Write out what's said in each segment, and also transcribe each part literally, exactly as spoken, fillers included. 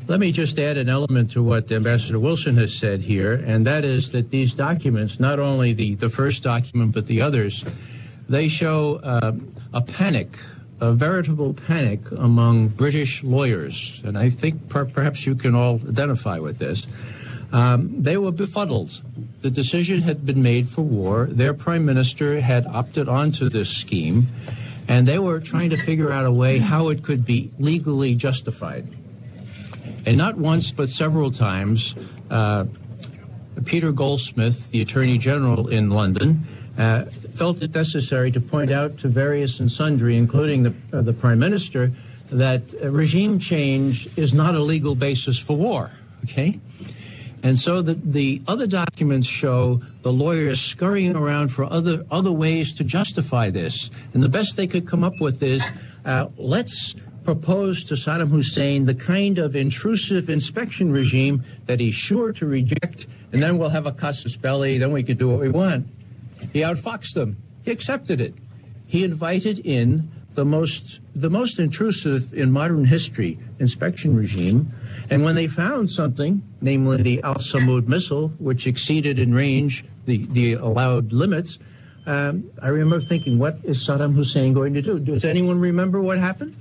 Let me just add an element to what Ambassador Wilson has said here, and that is that these documents, not only the, the first document but the others, they show uh, a panic, a veritable panic among British lawyers, and I think per- perhaps you can all identify with this. Um, they were befuddled. The decision had been made for war. Their prime minister had opted onto this scheme, and they were trying to figure out a way how it could be legally justified. And not once, but several times, uh, Peter Goldsmith, the Attorney General in London, uh, felt it necessary to point out to various and sundry, including the, uh, the Prime Minister, that uh, regime change is not a legal basis for war, okay? And so the, the other documents show the lawyers scurrying around for other, other ways to justify this. And the best they could come up with is, uh, let's propose to Saddam Hussein the kind of intrusive inspection regime that he's sure to reject, and then we'll have a casus belli, then we can do what we want. He outfoxed them. He accepted it. He invited in the most the most intrusive in modern history inspection regime, and when they found something, namely the Al-Samud missile, which exceeded in range the, the allowed limits, um, I remember thinking, what is Saddam Hussein going to do? Does anyone remember what happened?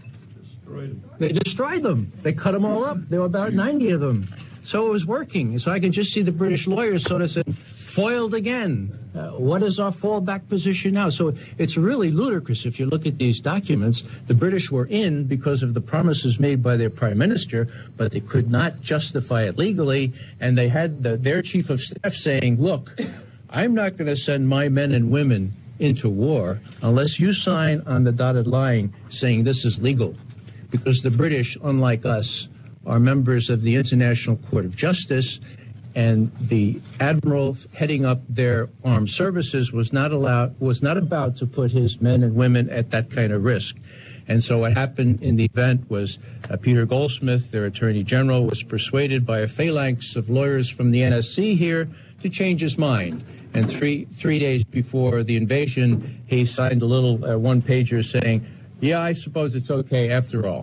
They destroyed them. They cut them all up. There were about ninety of them. So it was working. So I can just see the British lawyers sort of saying, foiled again. Uh, what is our fallback position now? So it's really ludicrous if you look at these documents. The British were in because of the promises made by their prime minister, but they could not justify it legally. And they had the, their chief of staff saying, look, I'm not going to send my men and women into war unless you sign on the dotted line saying this is legal. Because the British, unlike us, are members of the International Court of Justice, and the admiral heading up their armed services was not allowed, was not about to put his men and women at that kind of risk. And so what happened in the event was uh, Peter Goldsmith, their Attorney General, was persuaded by a phalanx of lawyers from the N S C here to change his mind. And three three days before the invasion, he signed a little uh, one-pager saying, yeah, I suppose it's okay after all.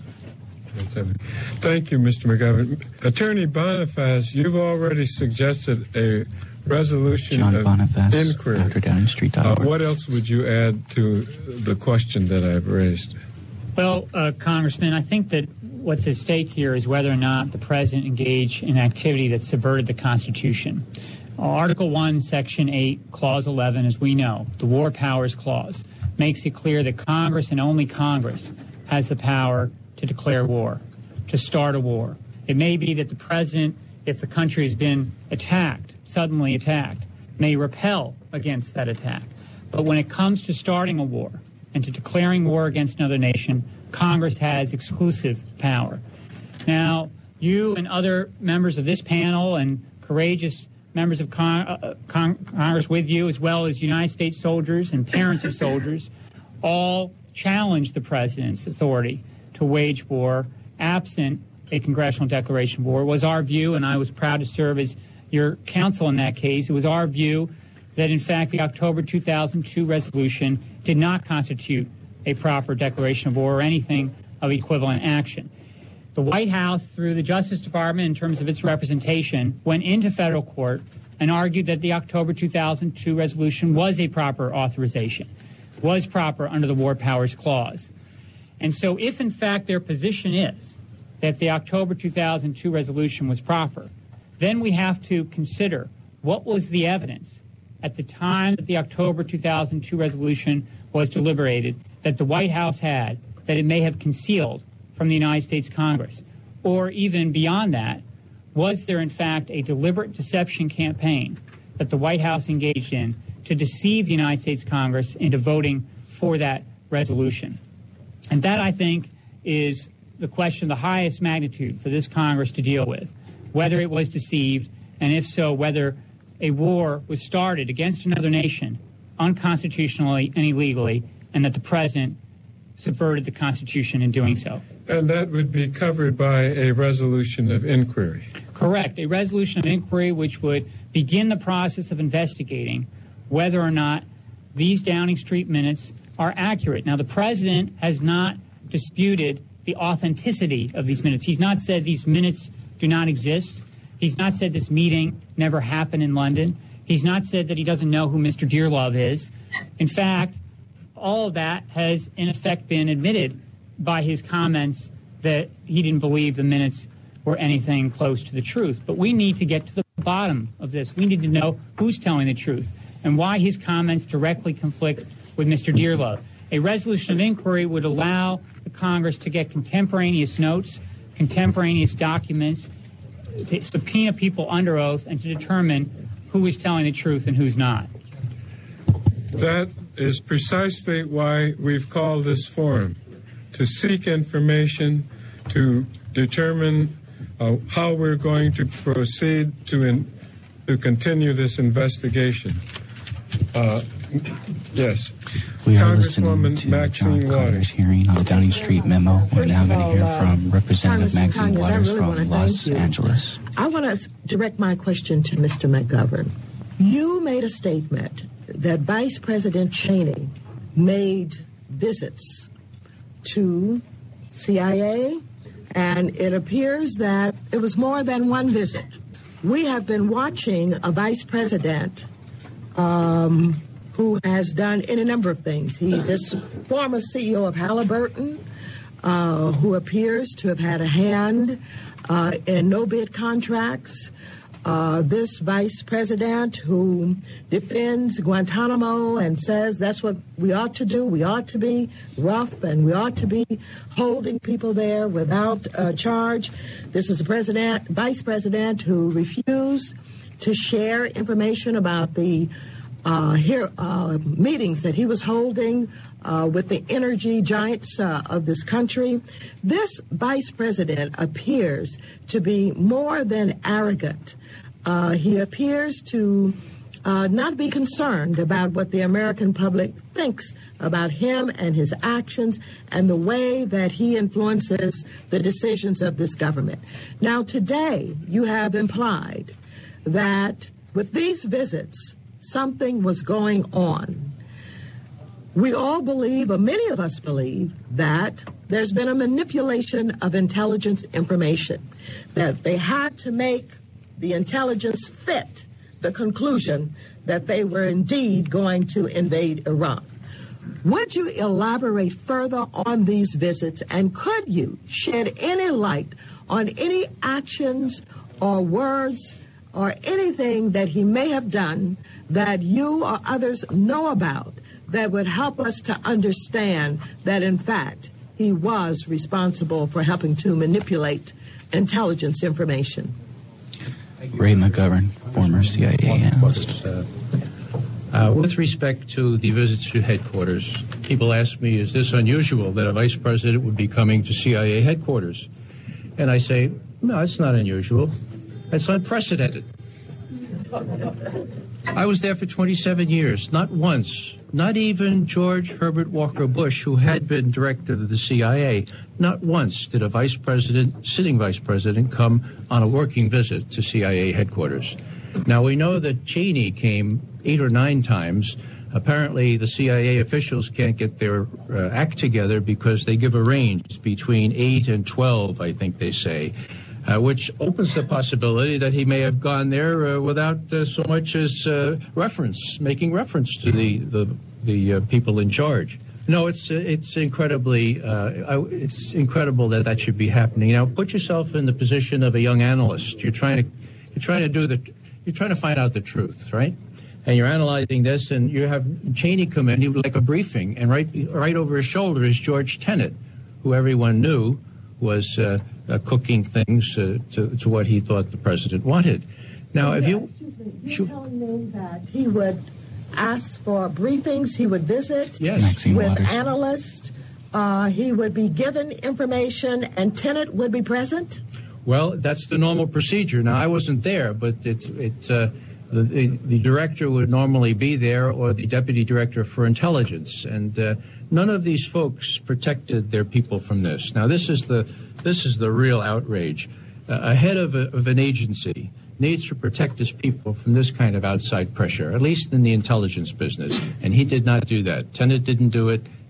Thank you, Mister McGovern. Attorney Boniface, you've already suggested a resolution John of Boniface, inquiry. After Downing Street dot org. Uh, what else would you add to the question that I've raised? Well, uh, Congressman, I think that what's at stake here is whether or not the President engaged in activity that subverted the Constitution. Article one, Section eight, Clause eleven, as we know, the War Powers Clause, makes it clear that Congress and only Congress has the power to declare war, to start a war. It may be that the President, if the country has been attacked, suddenly attacked, may repel against that attack. But when it comes to starting a war and to declaring war against another nation, Congress has exclusive power. Now, you and other members of this panel and courageous members of Con- uh, Con- Congress with you, as well as United States soldiers and parents of soldiers, all challenged the President's authority to wage war absent a congressional declaration of war. It was our view, and I was proud to serve as your counsel in that case, it was our view that, in fact, the October two thousand two resolution did not constitute a proper declaration of war or anything of equivalent action. The White House, through the Justice Department, in terms of its representation, went into federal court and argued that the October two thousand two resolution was a proper authorization, was proper under the War Powers Clause. And so if, in fact, their position is that the October two thousand two resolution was proper, then we have to consider what was the evidence at the time that the October two thousand two resolution was deliberated that the White House had that it may have concealed from the United States Congress. Or even beyond that, was there, in fact, a deliberate deception campaign that the White House engaged in to deceive the United States Congress into voting for that resolution? And that, I think, is the question of the highest magnitude for this Congress to deal with, whether it was deceived, and if so, whether a war was started against another nation unconstitutionally and illegally, and that the President subverted the Constitution in doing so. And that would be covered by a resolution of inquiry. Correct. A resolution of inquiry which would begin the process of investigating whether or not these Downing Street minutes are accurate. Now, the President has not disputed the authenticity of these minutes. He's not said these minutes do not exist. He's not said this meeting never happened in London. He's not said that he doesn't know who Mister Dearlove is. In fact, all of that has, in effect, been admitted by his comments that he didn't believe the minutes were anything close to the truth. But we need to get to the bottom of this. We need to know who's telling the truth and why his comments directly conflict with Mister Dearlove. A resolution of inquiry would allow the Congress to get contemporaneous notes, contemporaneous documents, to subpoena people under oath, and to determine who is telling the truth and who's not. That is precisely why we've called this forum, to seek information, to determine uh, how we're going to proceed to in, to continue this investigation. Uh, yes. We are listening to Maxine John Carter's Waters. hearing on the Downing Street memo. We're now going to hear from Representative Maxine Conyers, Waters I really from wanna Los thank you. Angeles. I want to direct my question to Mister McGovern. You made a statement that Vice President Cheney made visits to C I A, and it appears that it was more than one visit. We have been watching a vice president um, who has done any number of things. He, this former C E O of Halliburton, uh, who appears to have had a hand uh, in no-bid contracts. Uh, this vice president who defends Guantanamo and says that's what we ought to do. We ought to be rough and we ought to be holding people there without uh, charge. This is a president, vice president who refused to share information about the uh, here, uh, meetings that he was holding uh, with the energy giants uh, of this country. This vice president appears to be more than arrogant. Uh, he appears to uh, not be concerned about what the American public thinks about him and his actions and the way that he influences the decisions of this government. Now, today, you have implied that with these visits, something was going on. We all believe, or many of us believe, that there's been a manipulation of intelligence information, that they had to make the intelligence fit the conclusion that they were indeed going to invade Iraq. Would you elaborate further on these visits, and could you shed any light on any actions or words or anything that he may have done that you or others know about that would help us to understand that, in fact, he was responsible for helping to manipulate intelligence information? Ray McGovern, former C I A analyst. Uh, uh, with respect to the visits to headquarters, people ask me, is this unusual that a vice president would be coming to C I A headquarters? And I say, no, it's not unusual. It's unprecedented. I was there for twenty-seven years. Not once, not even George Herbert Walker Bush, who had been director of the C I A, not once did a vice president, sitting vice president, come on a working visit to C I A headquarters. Now, we know that Cheney came eight or nine times. Apparently, the C I A officials can't get their uh, act together because they give a range between eight and twelve, I think they say. Uh, which opens the possibility that he may have gone there uh, without uh, so much as uh, reference, making reference to the the, the uh, people in charge. No, it's uh, it's incredibly uh, it's incredible that that should be happening. Now, put yourself in the position of a young analyst. You're trying to you're trying to do the you're trying to find out the truth, right? And you're analyzing this, and you have Cheney come in. He would like a briefing, and right right over his shoulder is George Tenet, who everyone knew was uh, uh, cooking things uh, to, to what he thought the president wanted. Now, so, if yeah, you... Excuse me, you're telling me that he would ask for briefings, he would visit yes. with Waters. analysts, uh, he would be given information, and Tenet would be present? Well, that's the normal procedure. Now, I wasn't there, but it's... it's uh, The, the, the director would normally be there, or the deputy director for intelligence, and uh, none of these folks protected their people from this. Now, this is the this is the real outrage. Uh, a head of, a, of an agency needs to protect his people from this kind of outside pressure, at least in the intelligence business, and he did not do that. Tenet didn't do it,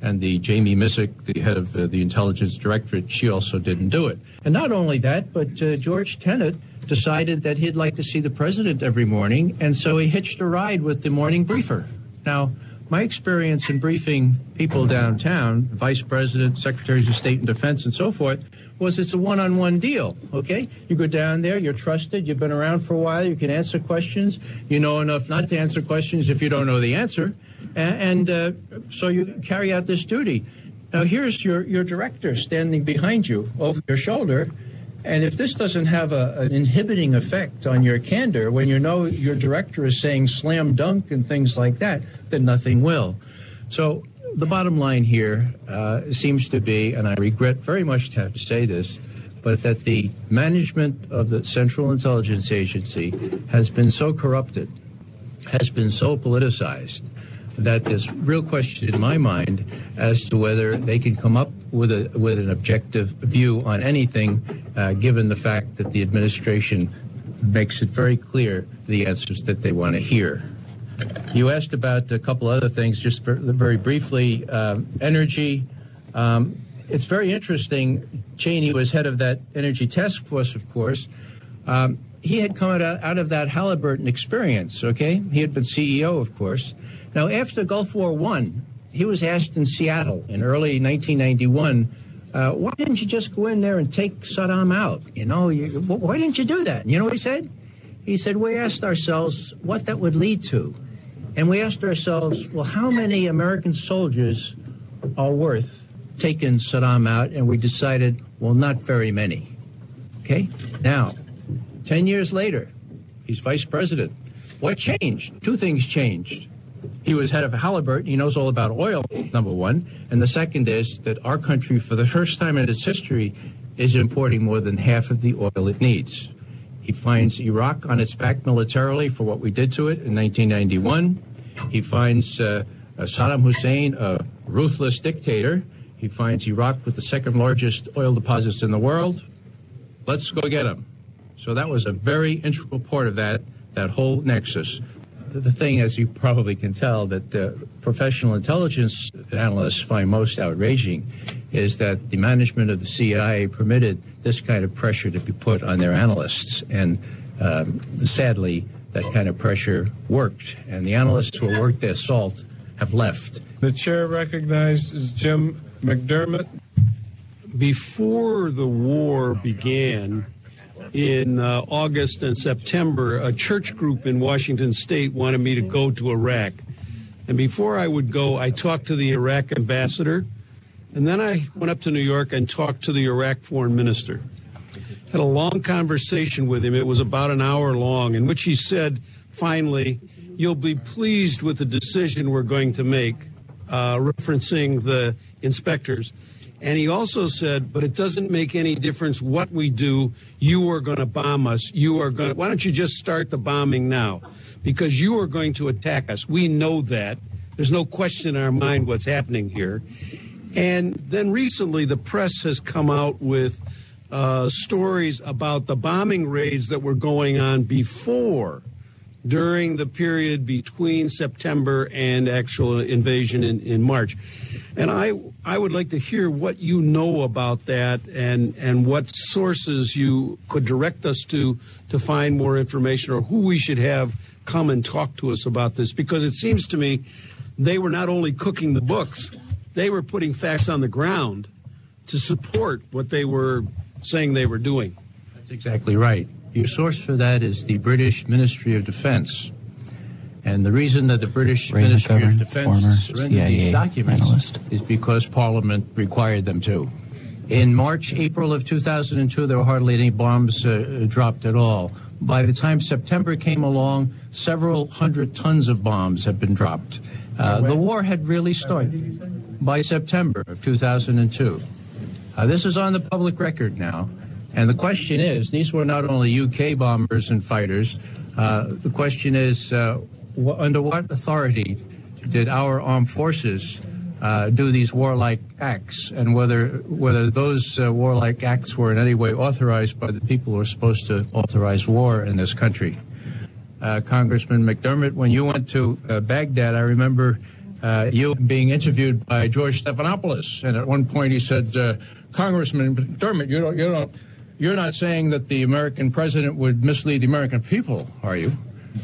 And the Jamie Missick, the head of uh, the Intelligence Directorate, she also didn't do it. And not only that, but uh, George Tenet decided that he'd like to see the president every morning, and so he hitched a ride with the morning briefer. Now, my experience in briefing people downtown, vice president, secretaries of state and defense, and so forth, was it's a one-on-one deal, okay? You go down there, you're trusted, you've been around for a while, you can answer questions, you know enough not to answer questions if you don't know the answer, and, and uh, so you carry out this duty. Now, here's your, your director standing behind you over your shoulder, and if this doesn't have a, an inhibiting effect on your candor when you know your director is saying slam dunk and things like that, then nothing will. So the bottom line here uh, seems to be, and I regret very much to have to say this, but that the management of the Central Intelligence Agency has been so corrupted, has been so politicized, that there's real question in my mind as to whether they can come up with a with an objective view on anything, uh, given the fact that the administration makes it very clear the answers that they want to hear. You asked about a couple other things, just very briefly. Um, energy. Um, it's very interesting. Cheney was head of that energy task force, of course. Um, he had come out, out of that Halliburton experience, okay? He had been C E O, of course. Now, after Gulf War One, he was asked in Seattle in early nineteen ninety-one, uh, why didn't you just go in there and take Saddam out? You know, you, why didn't you do that? And you know what he said? He said, we asked ourselves what that would lead to. And we asked ourselves, well, how many American soldiers are worth taking Saddam out? And we decided, well, not very many. Okay? Now, ten years later, he's vice president. What changed? Two things changed. He was head of Halliburton. He knows all about oil, number one. And the second is that our country, for the first time in its history, is importing more than half of the oil it needs. He finds Iraq on its back militarily for what we did to it in nineteen ninety-one. He finds uh, Saddam Hussein a ruthless dictator. He finds Iraq with the second largest oil deposits in the world. Let's go get him. So that was a very integral part of that, that whole nexus. The thing, as you probably can tell, that uh, professional intelligence analysts find most outraging is that the management of the C I A permitted this kind of pressure to be put on their analysts. And um, sadly, that kind of pressure worked. And the analysts who worked their salt have left. The chair recognizes Jim McDermott. Before the war began, in uh, August and September, a church group in Washington State wanted me to go to Iraq. And before I would go, I talked to the Iraq ambassador, and then I went up to New York and talked to the Iraq foreign minister. Had a long conversation with him. It was about an hour long, in which he said, finally, you'll be pleased with the decision we're going to make, uh, referencing the inspectors. And he also said, but it doesn't make any difference what we do. You are going to bomb us. You are going to, why don't you just start the bombing now? Because you are going to attack us. We know that. There's no question in our mind what's happening here. And then recently the press has come out with uh, stories about the bombing raids that were going on before, during the period between September and actual invasion in, in March. And I I would like to hear what you know about that and, and what sources you could direct us to to find more information, or who we should have come and talk to us about this. Because it seems to me they were not only cooking the books, they were putting facts on the ground to support what they were saying they were doing. That's exactly right. Your source for that is the British Ministry of Defense. And the reason that the British Ray Ministry McGovern, of Defense former surrendered C I A these documents analyst. is because Parliament required them to. In March, April of two thousand two, there were hardly any bombs uh, dropped at all. By the time September came along, several hundred tons of bombs had been dropped. Uh, the war had really started by September of two thousand two. Uh, this is on the public record now. And the question is, these were not only U K bombers and fighters. Uh, the question is, uh, w- under what authority did our armed forces uh, do these warlike acts, and whether whether those uh, warlike acts were in any way authorized by the people who are supposed to authorize war in this country? Uh, Congressman McDermott, when you went to uh, Baghdad, I remember uh, you being interviewed by George Stephanopoulos, and at one point he said, uh, Congressman McDermott, you don't, you don't, you're not saying that the American president would mislead the American people, are you?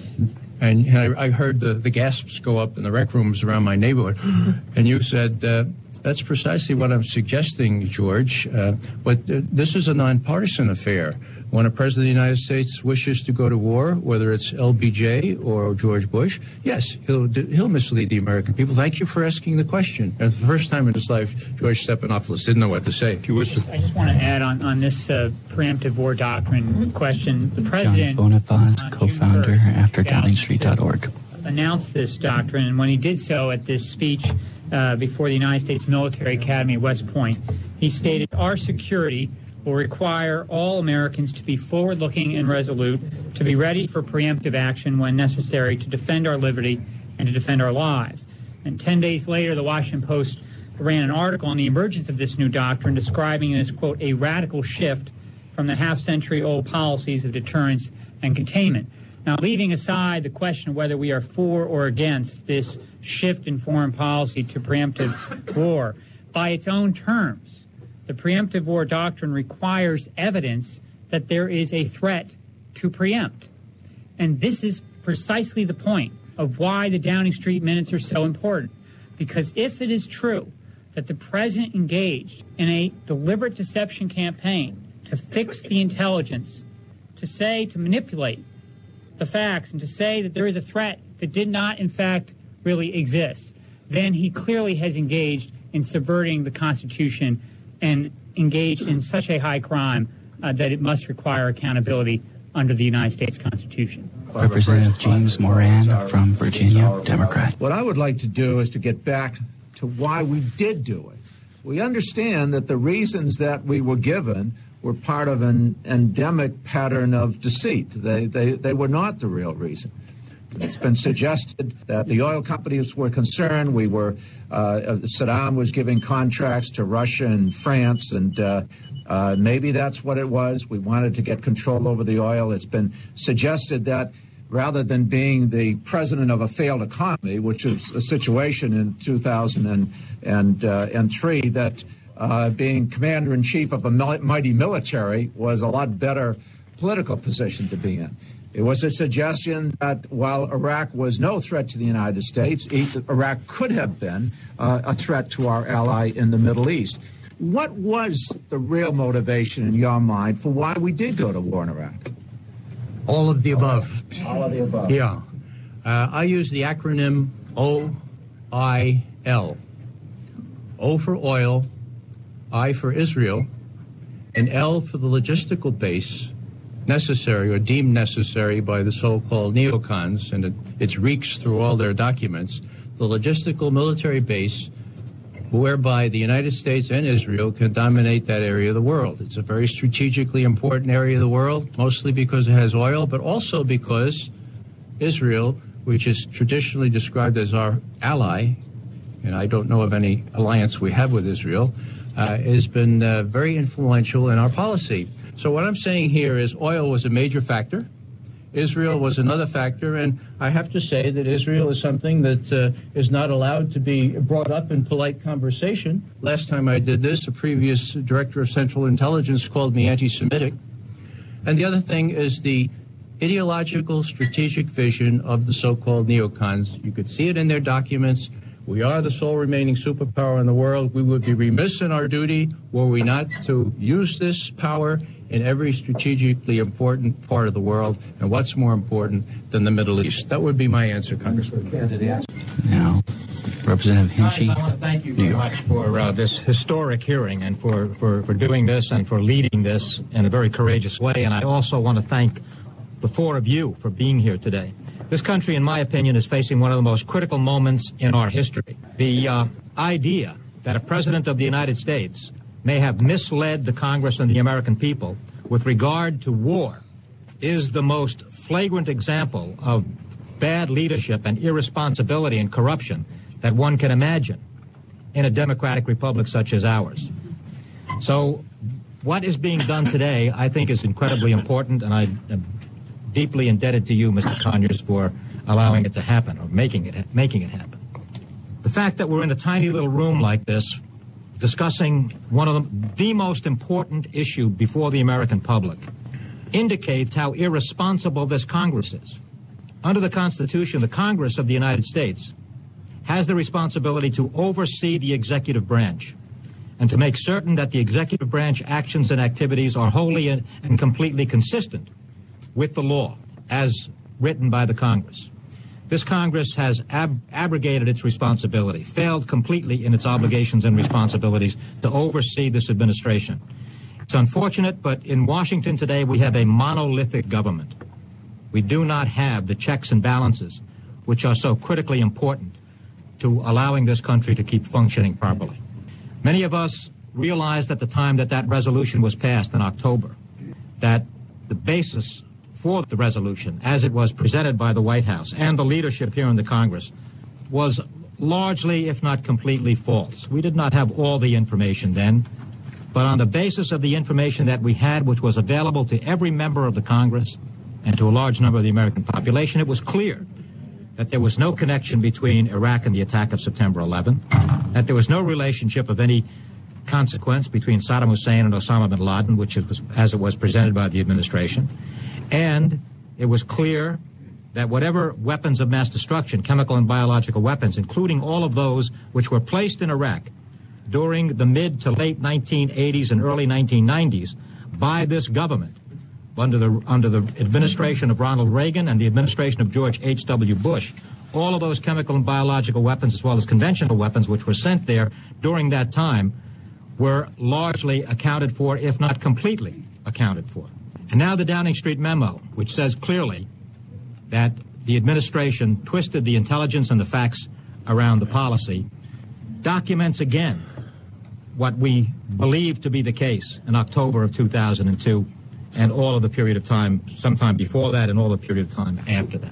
And I, I heard the, the gasps go up in the rec rooms around my neighborhood. And you said, uh, that's precisely what I'm suggesting, George. Uh, but uh, this is a nonpartisan affair. When a president of the United States wishes to go to war, whether it's L B J or George Bush, yes, he'll he'll mislead the American people. Thank you for asking the question. And for the first time in his life, George Stephanopoulos didn't know what to say. I just want to add on, on this uh, preemptive war doctrine question. The president, John Bonifaz, co-founder after downing street dot org, announced this doctrine, and when he did so at this speech uh, before the United States Military Academy at West Point, he stated, our security will require all Americans to be forward-looking and resolute, to be ready for preemptive action when necessary to defend our liberty and to defend our lives. And ten days later, the Washington Post ran an article on the emergence of this new doctrine, describing it as, quote, a radical shift from the half-century-old policies of deterrence and containment. Now, leaving aside the question of whether we are for or against this shift in foreign policy to preemptive war, by its own terms, the preemptive war doctrine requires evidence that there is a threat to preempt. And this is precisely the point of why the Downing Street minutes are so important. Because if it is true that the president engaged in a deliberate deception campaign to fix the intelligence, to say, to manipulate the facts, and to say that there is a threat that did not, in fact, really exist, then he clearly has engaged in subverting the Constitution and engaged in such a high crime uh, that it must require accountability under the United States Constitution. Representative James Moran from Virginia, Democrat. What I would like to do is to get back to why we did do it. We understand that the reasons that we were given were part of an endemic pattern of deceit. They, they, they were not the real reason. It's been suggested that the oil companies were concerned. We were, uh, Saddam was giving contracts to Russia and France, and uh, uh, maybe that's what it was. We wanted to get control over the oil. It's been suggested that rather than being the president of a failed economy, which is a situation in two thousand three, that uh, being commander-in-chief of a mighty military was a lot better political position to be in. It was a suggestion that while Iraq was no threat to the United States, Iraq could have been uh, a threat to our ally in the Middle East. What was the real motivation in your mind for why we did go to war in Iraq? All of the above. All of the above. Yeah. Uh, I use the acronym O I L. O for oil, I for Israel, and L for the logistical base necessary or deemed necessary by the so-called neocons, and it, it reeks through all their documents, the logistical military base whereby the United States and Israel can dominate that area of the world. It's a very strategically important area of the world, mostly because it has oil, but also because Israel, which is traditionally described as our ally, and I don't know of any alliance we have with Israel, uh, has been uh, very influential in our policy. So what I'm saying here is oil was a major factor. Israel was another factor, and I have to say that Israel is something that uh, is not allowed to be brought up in polite conversation. Last time I did this, the previous director of Central Intelligence called me anti-Semitic. And the other thing is the ideological strategic vision of the so-called neocons. You could see it in their documents. We are the sole remaining superpower in the world. We would be remiss in our duty were we not to use this power in every strategically important part of the world. And what's more important than the Middle East? That would be my answer, Congressman. Now, Representative Hinchey, I want to thank you New very York. much for uh, this historic hearing and for, for, for doing this and for leading this in a very courageous way. And I also want to thank the four of you for being here today. This country, in my opinion, is facing one of the most critical moments in our history. The uh, idea that a president of the United States may have misled the Congress and the American people with regard to war is the most flagrant example of bad leadership and irresponsibility and corruption that one can imagine in a democratic republic such as ours. So what is being done today, I think, is incredibly important, and I am deeply indebted to you, Mister Conyers, for allowing it to happen or making it making it happen. The The fact that we're in a tiny little room like this discussing one of the, the most important issue before the American public indicates how irresponsible this Congress is. Under the Constitution, the Congress of the United States has the responsibility to oversee the executive branch and to make certain that the executive branch actions and activities are wholly and, and completely consistent with the law as written by the Congress. This Congress has ab- abrogated its responsibility, failed completely in its obligations and responsibilities to oversee this administration. It's unfortunate, but in Washington today we have a monolithic government. We do not have the checks and balances which are so critically important to allowing this country to keep functioning properly. Many of us realized at the time that that resolution was passed in October that the basis for the resolution, as it was presented by the White House and the leadership here in the Congress, was largely, if not completely, false. We did not have all the information then, but on the basis of the information that we had, which was available to every member of the Congress and to a large number of the American population, it was clear that there was no connection between Iraq and the attack of September eleventh, that there was no relationship of any consequence between Saddam Hussein and Osama bin Laden, which it was, as it was presented by the administration, and it was clear that whatever weapons of mass destruction, chemical and biological weapons, including all of those which were placed in Iraq during the mid to late nineteen eighties and early nineteen nineties by this government, under the under the administration of Ronald Reagan and the administration of George H W Bush, all of those chemical and biological weapons as well as conventional weapons which were sent there during that time were largely accounted for, if not completely accounted for. And now the Downing Street memo, which says clearly that the administration twisted the intelligence and the facts around the policy, documents again what we believe to be the case in October of two thousand two and all of the period of time, sometime before that and all the period of time after that.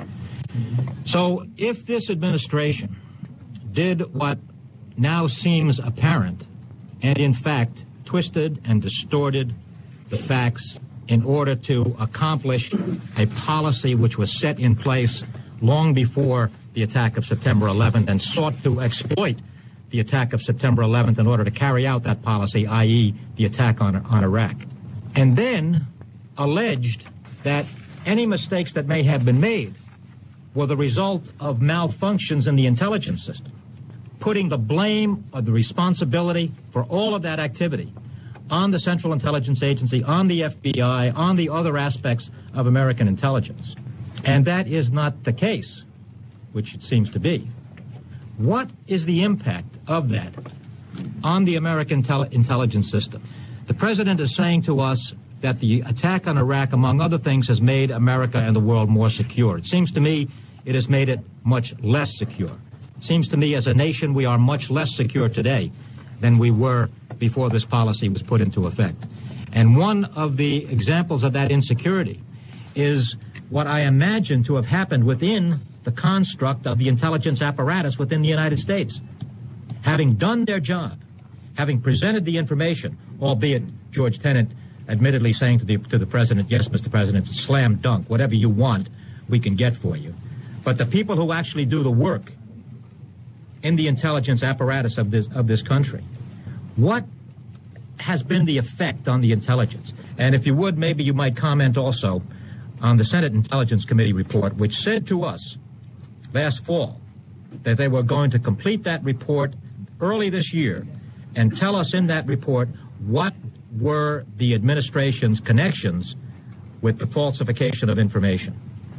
So if this administration did what now seems apparent and in fact twisted and distorted the facts in order to accomplish a policy which was set in place long before the attack of September eleventh and sought to exploit the attack of September eleventh in order to carry out that policy, that is the attack on, on Iraq, and then alleged that any mistakes that may have been made were the result of malfunctions in the intelligence system, putting the blame or the responsibility for all of that activity on the Central Intelligence Agency, on the F B I, on the other aspects of American intelligence. And that is not the case, which it seems to be. What is the impact of that on the American tele- intelligence system? The president is saying to us that the attack on Iraq, among other things, has made America and the world more secure. It seems to me it has made it much less secure. It seems to me as a nation we are much less secure today than we were before this policy was put into effect. And one of the examples of that insecurity is what I imagine to have happened within the construct of the intelligence apparatus within the United States. Having done their job, having presented the information, albeit George Tenet admittedly saying to the to the president, yes, Mister President, it's a slam dunk, whatever you want, we can get for you. But the people who actually do the work in the intelligence apparatus of this of this country, what has been the effect on the intelligence? And if you would, maybe you might comment also on the Senate Intelligence Committee report, which said to us last fall that they were going to complete that report early this year and tell us in that report what were the administration's connections with the falsification of information.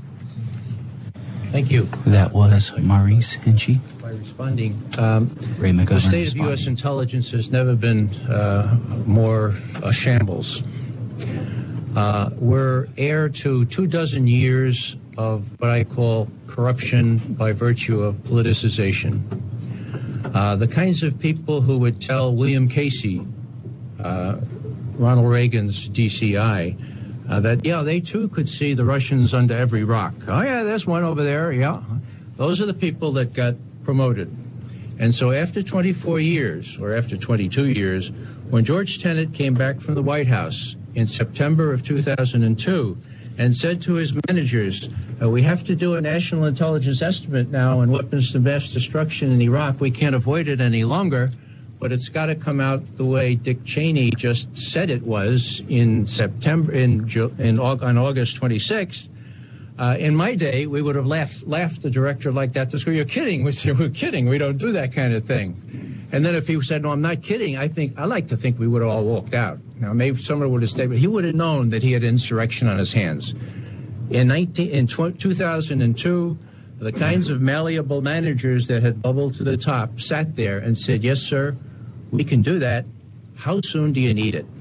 Thank you. That was Maurice Hinchey. By responding, um, Ray McGovern the state of responding. U S intelligence has never been uh, more a shambles. Uh, we're heir to two dozen years of what I call corruption by virtue of politicization. Uh, the kinds of people who would tell William Casey, uh, Ronald Reagan's D C I, uh, that, yeah, they too could see the Russians under every rock. Oh, yeah, there's one over there, yeah. Those are the people that got promoted. And so after twenty-four years, or after twenty-two years, when George Tenet came back from the White House in September of two thousand two, and said to his managers, uh, we have to do a national intelligence estimate now on weapons of mass destruction in Iraq. We can't avoid it any longer, but it's got to come out the way Dick Cheney just said it was in September, in, in on August twenty-sixth. Uh, in my day, we would have laughed, laughed the director like that to school. You're kidding. We said, we're kidding. We don't do that kind of thing. And then if he said, no, I'm not kidding, I think I like to think we would have all walked out. Now, maybe someone would have stayed, but he would have known that he had insurrection on his hands. In, nineteen, in two thousand two, the kinds of malleable managers that had bubbled to the top sat there and said, yes, sir, we can do that. How soon do you need it?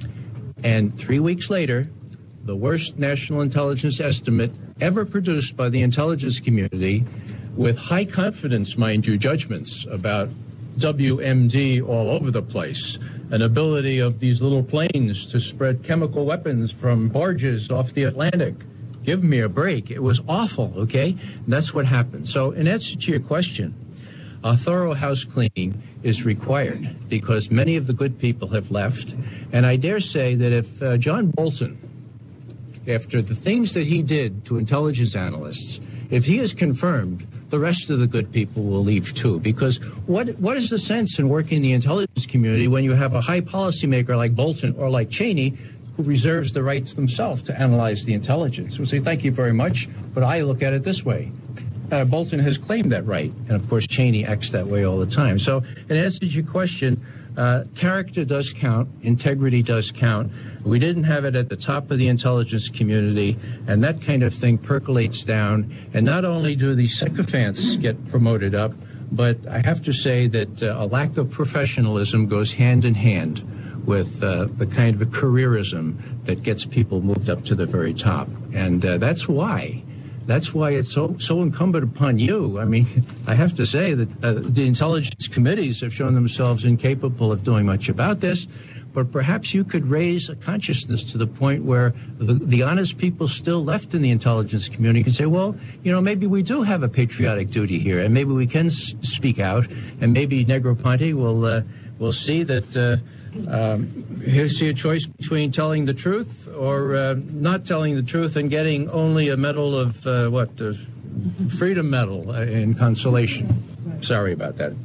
And three weeks later, the worst national intelligence estimate ever produced by the intelligence community, with high confidence, mind you, judgments about W M D all over the place, an ability of these little planes to spread chemical weapons from barges off the Atlantic. Give me a break. It was awful, okay? And that's what happened. So in answer to your question, a thorough house cleaning is required because many of the good people have left. And I dare say that if uh, John Bolton, after the things that he did to intelligence analysts, if he is confirmed, the rest of the good people will leave too. Because what what is the sense in working in the intelligence community when you have a high policymaker like Bolton or like Cheney who reserves the right to themselves to analyze the intelligence? We'll say, thank you very much, but I look at it this way. Uh, Bolton has claimed that right, and of course Cheney acts that way all the time. So in answer to your question, uh, character does count, integrity does count. We didn't have it at the top of the intelligence community, and that kind of thing percolates down. And not only do the sycophants get promoted up, but I have to say that uh, a lack of professionalism goes hand in hand with uh, the kind of careerism that gets people moved up to the very top. And uh, that's why. That's why it's so so incumbent upon you. I mean, I have to say that uh, the intelligence committees have shown themselves incapable of doing much about this, but perhaps you could raise a consciousness to the point where the, the honest people still left in the intelligence community can say, well, you know, maybe we do have a patriotic duty here, and maybe we can s- speak out, and maybe Negroponte will, uh, will see that uh, um, he'll see a choice between telling the truth or uh, not telling the truth and getting only a medal of, uh, what, the Freedom Medal uh, in consolation. Sorry about that.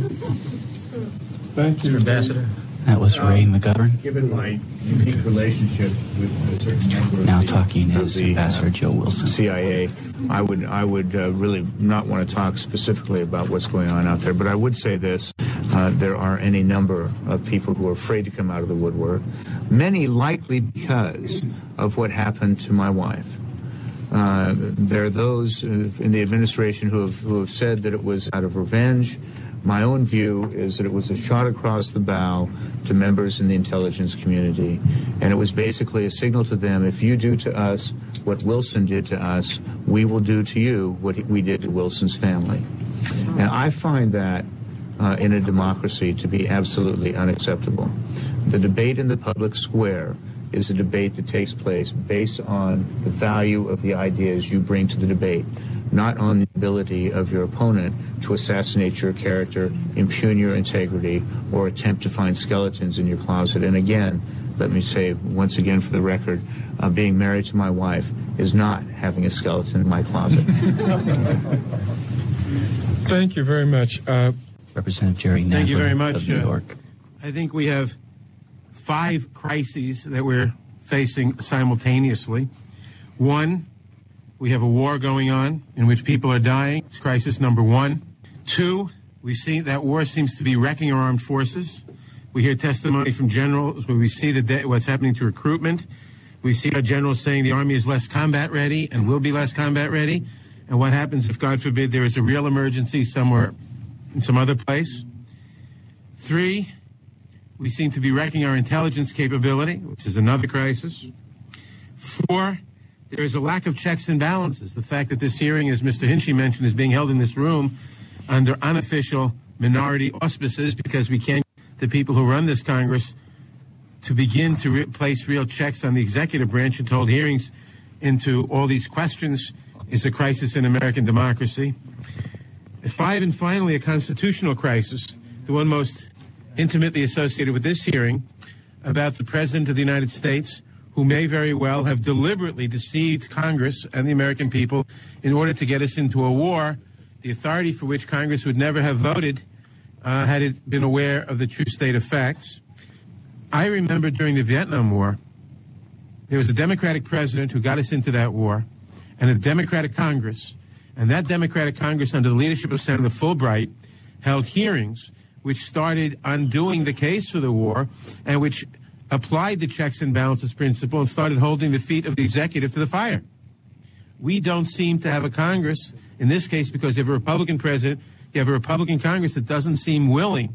Thank you, Ambassador. That was Ray McGovern. Given my unique relationship with a certain member Now of the, talking of is the, Ambassador uh, Joe Wilson. C I A, I would I would uh, really not want to talk specifically about what's going on out there, but I would say this: uh, there are any number of people who are afraid to come out of the woodwork. Many likely because of what happened to my wife. Uh, there are those in the administration who have who have said that it was out of revenge. My own view is that it was a shot across the bow to members in the intelligence community, and it was basically a signal to them, if you do to us what Wilson did to us, we will do to you what we did to Wilson's family. And I find that uh, in a democracy to be absolutely unacceptable. The debate in the public square is a debate that takes place based on the value of the ideas you bring to the debate, not on the ability of your opponent to assassinate your character, impugn your integrity, or attempt to find skeletons in your closet. And again, let me say once again for the record, uh, being married to my wife is not having a skeleton in my closet. Thank you very much. Uh, Representative Jerry Nadler Thank you very much. of New Uh, York. I think we have five crises that we're facing simultaneously. One, we have a war going on in which people are dying. It's crisis number one. Two, we see that war seems to be wrecking our armed forces. We hear testimony from generals where we see the de- what's happening to recruitment. We see our generals saying the Army is less combat ready and will be less combat ready. And what happens if, God forbid, there is a real emergency somewhere in some other place? Three, we seem to be wrecking our intelligence capability, which is another crisis. Four, there is a lack of checks and balances. The fact that this hearing, as Mister Hinchey mentioned, is being held in this room under unofficial minority auspices because we can't get the people who run this Congress to begin to re- place real checks on the executive branch and to hold hearings into all these questions is a crisis in American democracy. Five, and finally, a constitutional crisis, the one most intimately associated with this hearing, about the President of the United States, who who may very well have deliberately deceived Congress and the American people in order to get us into a war, the authority for which Congress would never have voted uh, had it been aware of the true state of facts. I remember during the Vietnam War, there was a Democratic president who got us into that war, and a Democratic Congress, and that Democratic Congress under the leadership of Senator Fulbright held hearings which started undoing the case for the war and which applied the checks and balances principle and started holding the feet of the executive to the fire. We don't seem to have a Congress, in this case because you have a Republican president, you have a Republican Congress that doesn't seem willing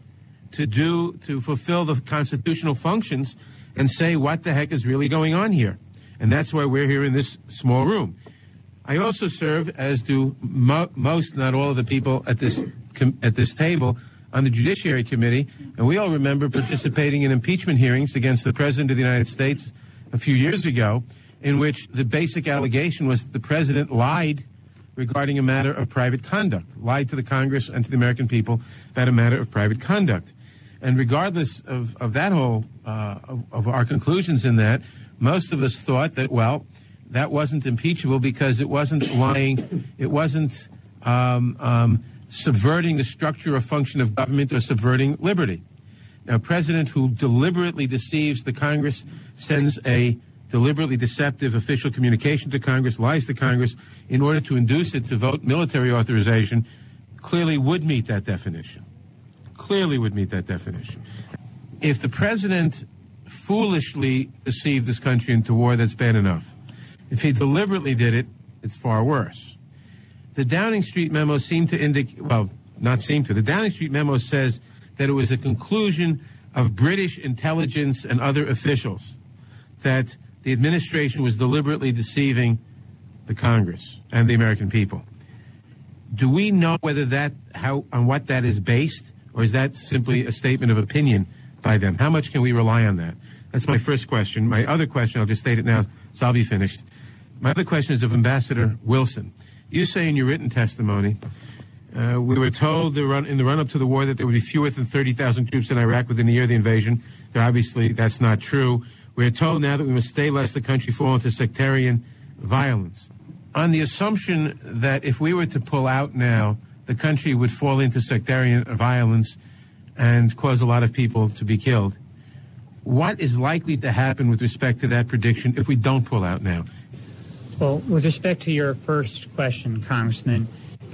to do, to fulfill the constitutional functions and say what the heck is really going on here. And that's why we're here in this small room. I also serve, as do mo- most, not all of the people at this com- at this table, on the Judiciary Committee, and we all remember participating in impeachment hearings against the President of the United States a few years ago, in which the basic allegation was that the President lied regarding a matter of private conduct, lied to the Congress and to the American people about a matter of private conduct. And regardless of, of that whole, uh, of, of our conclusions in that, most of us thought that, well, that wasn't impeachable because it wasn't lying, it wasn't um, um, subverting the structure or function of government or subverting liberty. Now, a president who deliberately deceives the Congress, sends a deliberately deceptive official communication to Congress, lies to Congress in order to induce it to vote military authorization, clearly would meet that definition. Clearly would meet that definition. If the president foolishly deceived this country into war, that's bad enough. If he deliberately did it, it's far worse. The Downing Street memo seemed to indicate, well, not seem to, the Downing Street memo says that it was a conclusion of British intelligence and other officials that the administration was deliberately deceiving the Congress and the American people. Do we know whether that, how, on what that is based, or is that simply a statement of opinion by them? How much can we rely on that? That's my first question. My other question, I'll just state it now, so I'll be finished. My other question is of Ambassador Wilson. You say in your written testimony, uh, we were told the run, in the run-up to the war that there would be fewer than thirty thousand troops in Iraq within a year of the invasion. There, obviously, that's not true. We're told now that we must stay lest the country fall into sectarian violence. On the assumption that if we were to pull out now, the country would fall into sectarian violence and cause a lot of people to be killed, what is likely to happen with respect to that prediction if we don't pull out now? Well, with respect to your first question, Congressman,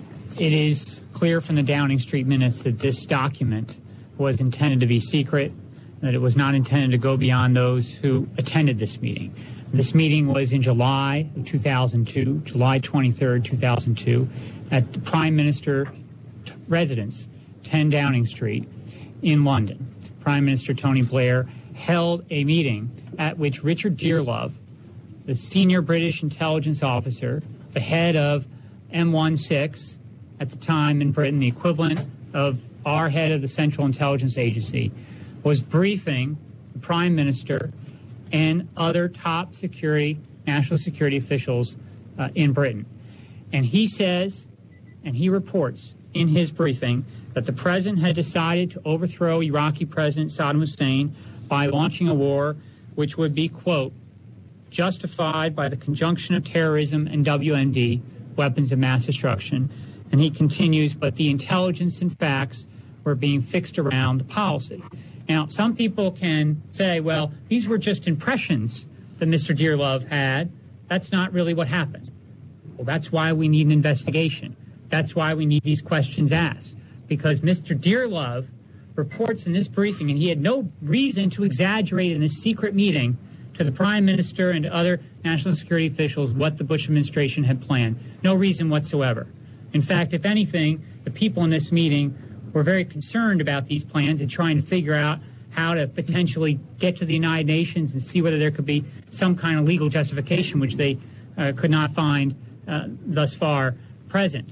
it is clear from the Downing Street minutes that this document was intended to be secret, that it was not intended to go beyond those who attended this meeting. This meeting was in July of two thousand two, July twenty-third, two thousand two, at the Prime Minister's residence, ten Downing Street, in London. Prime Minister Tony Blair held a meeting at which Richard Dearlove, the senior British intelligence officer, the head of M sixteen at the time in Britain, the equivalent of our head of the Central Intelligence Agency, was briefing the Prime Minister and other top security, national security officials uh, in Britain. And he says, and he reports in his briefing, that the President had decided to overthrow Iraqi President Saddam Hussein by launching a war which would be, quote, justified by the conjunction of terrorism and W M D, weapons of mass destruction. And he continues, but the intelligence and facts were being fixed around the policy. Now, some people can say, well, these were just impressions that Mister Dearlove had. That's not really what happened. Well, that's why we need an investigation. That's why we need these questions asked. Because Mister Dearlove reports in this briefing, and he had no reason to exaggerate in this secret meeting to the Prime Minister and to other national security officials what the Bush administration had planned. No reason whatsoever. In fact, if anything, the people in this meeting were very concerned about these plans and trying to figure out how to potentially get to the United Nations and see whether there could be some kind of legal justification, which they uh, could not find uh, thus far present.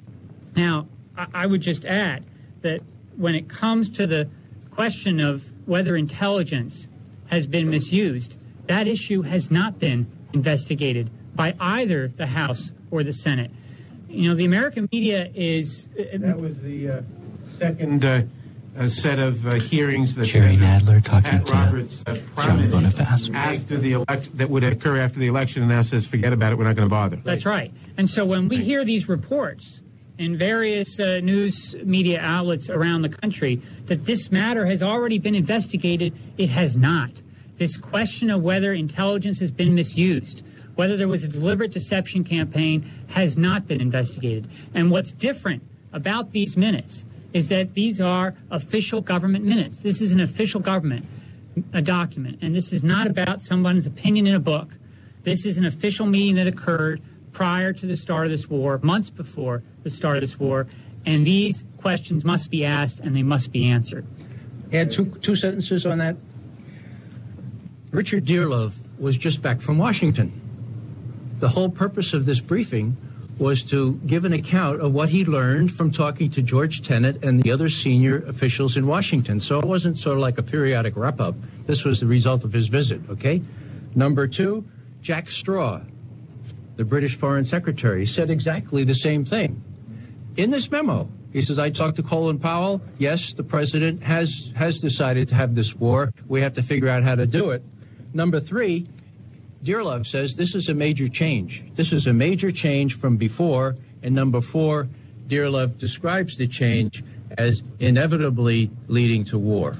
Now, I, I would just add that when it comes to the question of whether intelligence has been misused, that issue has not been investigated by either the House or the Senate. You know, the American media is... That was the uh, second uh, a set of uh, hearings that Jerry Nadler talking Pat to Roberts uh, John Boniface after the elect that would occur after the election, and now says, forget about it, we're not going to bother. That's right. And so when we hear these reports in various uh, news media outlets around the country that this matter has already been investigated, it has not. This question of whether intelligence has been misused, whether there was a deliberate deception campaign, has not been investigated. And what's different about these minutes is that these are official government minutes. This is an official government a document, and this is not about someone's opinion in a book. This is an official meeting that occurred prior to the start of this war, months before the start of this war, and these questions must be asked and they must be answered. Add two, two sentences on that. Richard Dearlove was just back from Washington. The whole purpose of this briefing was to give an account of what he learned from talking to George Tenet and the other senior officials in Washington. So it wasn't sort of like a periodic wrap-up. This was the result of his visit, okay? Number two, Jack Straw, the British Foreign Secretary, said exactly the same thing. In this memo, he says, I talked to Colin Powell. Yes, the president has, has decided to have this war. We have to figure out how to do it. Number three, Dearlove says this is a major change. This is a major change from before. And number four, Dearlove describes the change as inevitably leading to war.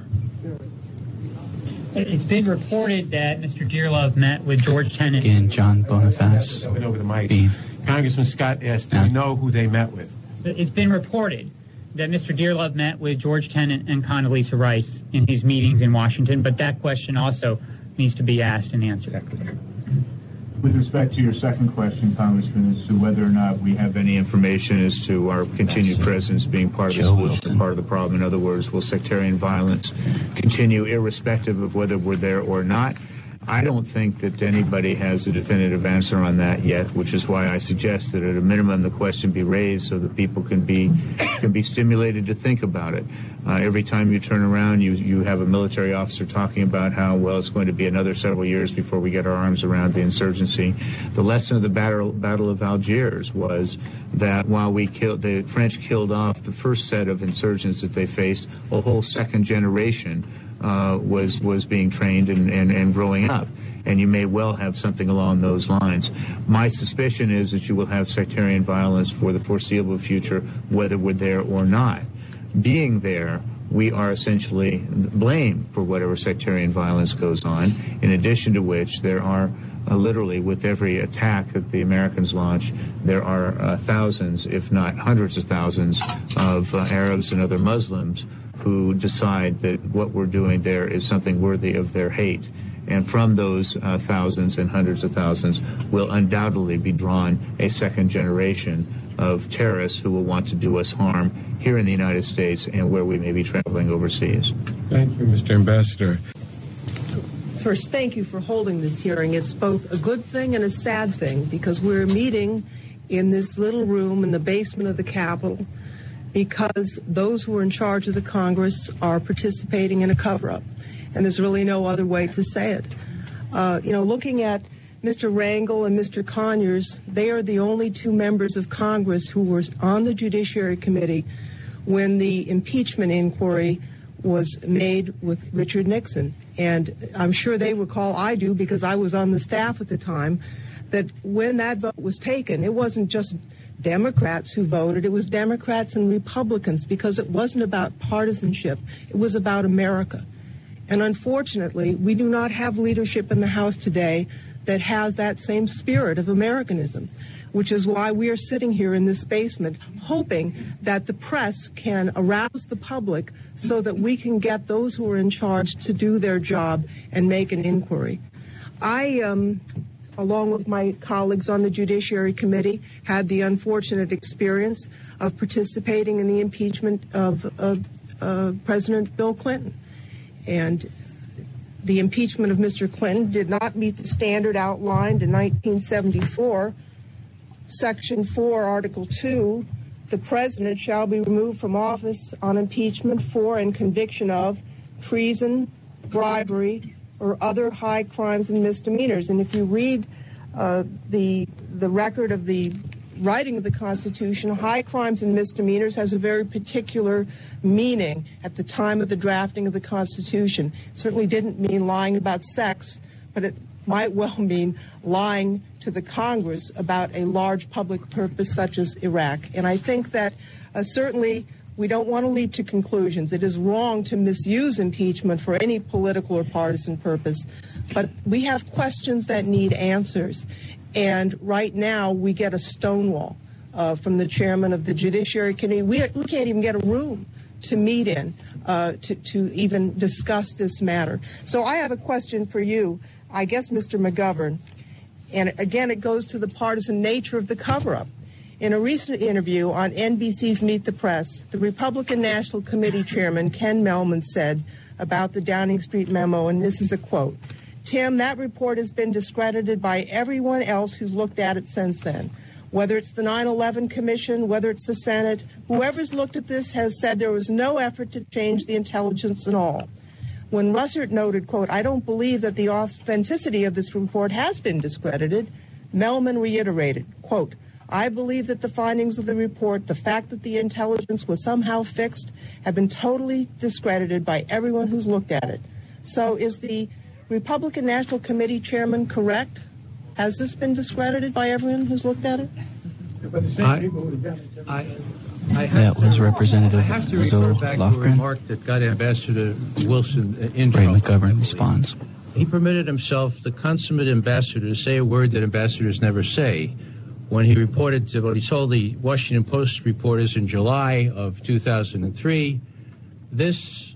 It's been reported that Mister Dearlove met with George Tenet. and John Boniface. That went over the mics. B. Congressman Scott asked, do you know who they met with? It's been reported that Mister Dearlove met with George Tenet and Condoleezza Rice in his meetings in Washington, but that question also needs to be asked and answered. With respect to your second question, Congressman, as to whether or not we have any information as to our continued presence being part of the solution or part of the problem, in other words, will sectarian violence continue irrespective of whether we're there or not? I don't think that anybody has a definitive answer on that yet, which is why I suggest that at a minimum the question be raised so that people can be can be stimulated to think about it. Uh, every time you turn around, you you have a military officer talking about how, well, it's going to be another several years before we get our arms around the insurgency. The lesson of the battle, battle of Algiers was that while we killed, the French killed off the first set of insurgents that they faced, a whole second generation Uh, was was being trained and, and, and growing up. And you may well have something along those lines. My suspicion is that you will have sectarian violence for the foreseeable future, whether we're there or not. Being there, we are essentially blamed for whatever sectarian violence goes on, in addition to which there are uh, literally, with every attack that the Americans launch, there are uh, thousands, if not hundreds of thousands, of uh, Arabs and other Muslims who decide that what we're doing there is something worthy of their hate. And from those uh, thousands and hundreds of thousands will undoubtedly be drawn a second generation of terrorists who will want to do us harm here in the United States and where we may be traveling overseas. Thank you, Mister Ambassador. First, thank you for holding this hearing. It's both a good thing and a sad thing because we're meeting in this little room in the basement of the Capitol because those who are in charge of the Congress are participating in a cover-up. And there's really no other way to say it. Uh, you know, looking at Mister Rangel and Mister Conyers, they are the only two members of Congress who were on the Judiciary Committee when the impeachment inquiry was made with Richard Nixon. And I'm sure they recall, I do because I was on the staff at the time, that when that vote was taken, it wasn't just Democrats who voted, it was Democrats and Republicans because it wasn't about partisanship, it was about America. And unfortunately, we do not have leadership in the House today that has that same spirit of Americanism, which is why we are sitting here in this basement hoping that the press can arouse the public so that we can get those who are in charge to do their job and make an inquiry. I, um, along with my colleagues on the Judiciary Committee, had the unfortunate experience of participating in the impeachment of, of uh, President Bill Clinton. And the impeachment of Mister Clinton did not meet the standard outlined in nineteen seventy-four. Section four, Article two, the president shall be removed from office on impeachment for and conviction of treason, bribery, or other high crimes and misdemeanors. And if you read uh, the the record of the writing of the Constitution, high crimes and misdemeanors has a very particular meaning at the time of the drafting of the Constitution. It certainly didn't mean lying about sex, but it might well mean lying to the Congress about a large public purpose such as Iraq. And I think that uh, certainly we don't want to leap to conclusions. It is wrong to misuse impeachment for any political or partisan purpose, but we have questions that need answers. And right now we get a stonewall uh, from the chairman of the Judiciary Committee. We, we can't even get a room to meet in uh, to, to even discuss this matter. So I have a question for you, I guess, Mister McGovern. And again, it goes to the partisan nature of the cover-up. In a recent interview on N B C's Meet the Press, the Republican National Committee Chairman Ken Mehlman said about the Downing Street memo, and this is a quote, "Tim, that report has been discredited by everyone else who's looked at it since then. Whether it's the nine eleven Commission, whether it's the Senate, whoever's looked at this has said there was no effort to change the intelligence at all." When Russert noted, quote, "I don't believe that the authenticity of this report has been discredited," Mehlman reiterated, quote, "I believe that the findings of the report, the fact that the intelligence was somehow fixed, have been totally discredited by everyone who's looked at it." So is the Republican National Committee Chairman correct? Has this been discredited by everyone who's looked at it? I, I, I that was Representative I have to Zoe refer back to a Lofgren. remark that got Ambassador Wilson in Ray trouble. McGovern responds. He permitted himself, the consummate ambassador, to say a word that ambassadors never say. When he reported, to, what he told the Washington Post reporters in July of two thousand three, this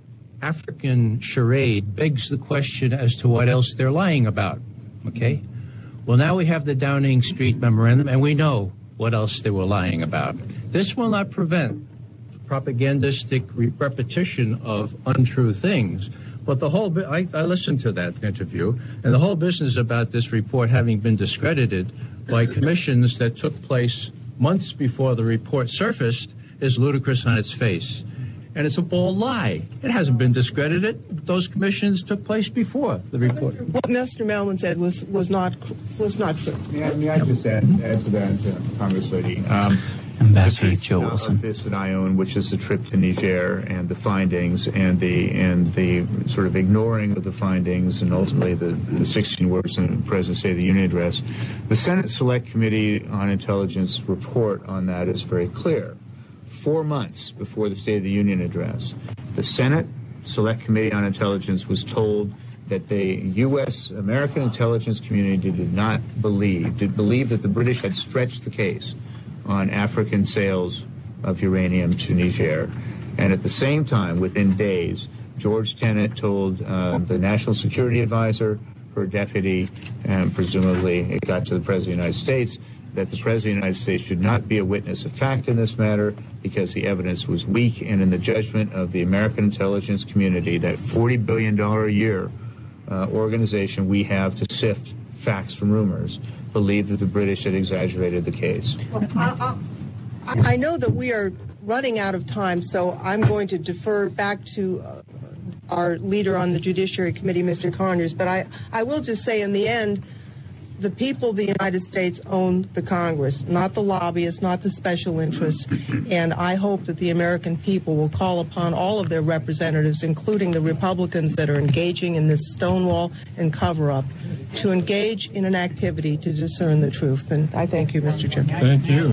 African charade begs the question as to what else they're lying about. Okay? Well, now we have the Downing Street memorandum, and we know what else they were lying about. This will not prevent propagandistic re- repetition of untrue things. But the whole, I, I listened to that interview, and the whole business about this report having been discredited by commissions that took place months before the report surfaced is ludicrous on its face. And it's a bold lie. It hasn't been discredited. Those commissions took place before the report. What Mister Mehlman said was, was not was not true. May I, may I just add, add to that, uh, Congress Lady? Um, Ambassador the Joe piece, uh, Wilson. of this that I own, which is the trip to Niger and the findings and the and the sort of ignoring of the findings and ultimately the, the sixteen words in the President's State of the Union address. The Senate Select Committee on Intelligence report on that is very clear. Four months before the State of the Union address, the Senate Select Committee on Intelligence was told that the U S American intelligence community did not believe, did believe that the British had stretched the case on African sales of uranium to Niger. And at the same time, within days, George Tenet told uh, the National Security Advisor, her deputy, and presumably it got to the President of the United States, that the President of the United States should not be a witness of fact in this matter because the evidence was weak, and in the judgment of the American intelligence community, that forty billion dollars a year uh, organization we have to sift facts from rumors, believed that the British had exaggerated the case. I, I, I know that we are running out of time, so I'm going to defer back to uh, our leader on the Judiciary Committee, Mister Conyers, but I, I will just say in the end, the people of the United States own the Congress, not the lobbyists, not the special interests, and I hope that the American people will call upon all of their representatives, including the Republicans that are engaging in this stonewall and cover-up, to engage in an activity to discern the truth. And I thank you, Mister Chairman. Thank you.